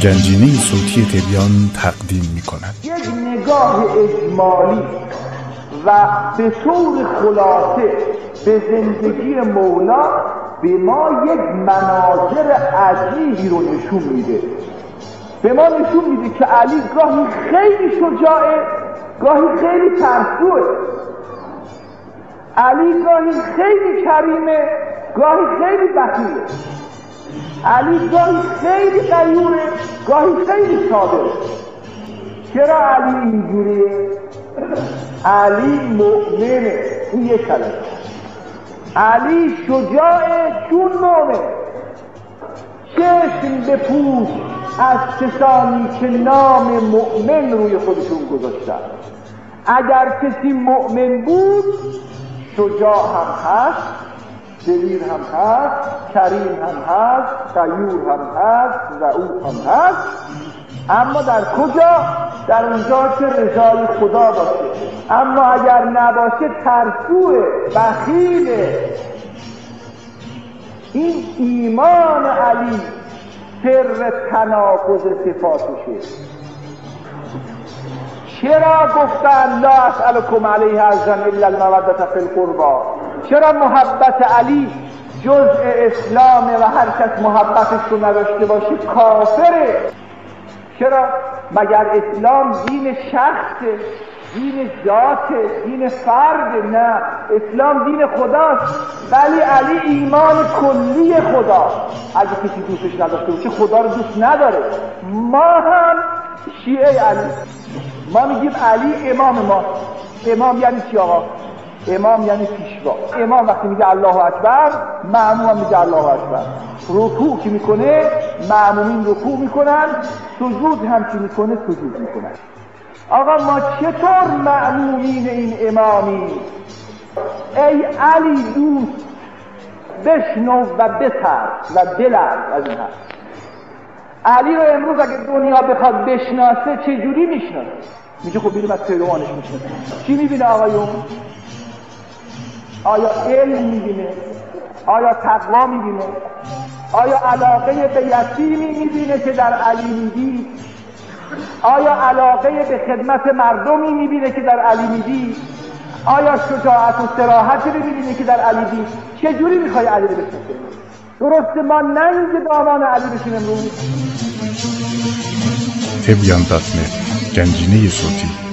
گنجینه صوتی تبیان تقدیم می کند. یک نگاه اجمالی و به طور خلاصه به زندگی مولا به ما یک مناظر عجیبی رو نشون میده. به ما نشون میده که علی گاهی خیلی شجاعه، گاهی خیلی ترسوه. علی گاهی خیلی کریمه، گاهی خیلی بخیله. علی گاهی خیلی غیوره، گاهی خیلی صابره. چرا علی اینجوریه؟ علی مؤمنه. این یک کلمه. علی شجاعه چون مؤمن. چشم بپوش از کسانی که نام مؤمن روی خودشون گذاشتن. اگر کسی مؤمن بود شجاع هم هست، دلیر هم هست، کریم هم هست، غیور هم هست، رئوف هم هست. اما در کجا؟ در اونجا که رضای خدا باشه. اما اگر نباشه ترسوه، بخیله. این ایمان علی سر تناقض صفاتشه. چرا گفتن لا اسألكم علیه اجرا الا المودة فی القربى؟ چرا محبت علی جزء اسلامه و هر کس محبتش رو نداشته باشه کافره؟ چرا؟ مگر اسلام دین شخصه، دین ذاته، دین فرد؟ نه، اسلام دین خداست. ولی علی ایمان کلی خدا. اگه کسی دوستش نداشته باشه خدا رو دوست نداره. ما هم شیعه علی، ما میگیم علی امام ما. امام یعنی چی آقا؟ امام یعنی پیشوا. امام وقتی میگه الله اکبر، مأموم هم میگه الله اکبر. رکوع که میکنه مأمومین رکوع میکنن، سجود هم که میکنه سجود میکنن. آقا ما چطور مأمومین این امامی؟ ای علی دوست، بشنو و بترس و بلرز از این حرف. علی رو امروز اگه دنیا بخواد بشناسه چجوری میشناسه؟ میگه خب بیریم از پیروانش میشناسه. چی میبینه آقایون؟ آیا علم میبینه؟ آیا تقوا میبینه؟ آیا علاقه به یتیمی میبینه که در علی میدی؟ آیا علاقه به خدمت مردمی میبینه که در علی میدی؟ آیا شجاعت و صراحتی رو میبینه که در علی دی؟ چجوری میخوای علی رو بشناسه؟ درسته ما ننگ دامان علی بشیم امروز؟ تبیان.net گنجینه صوتی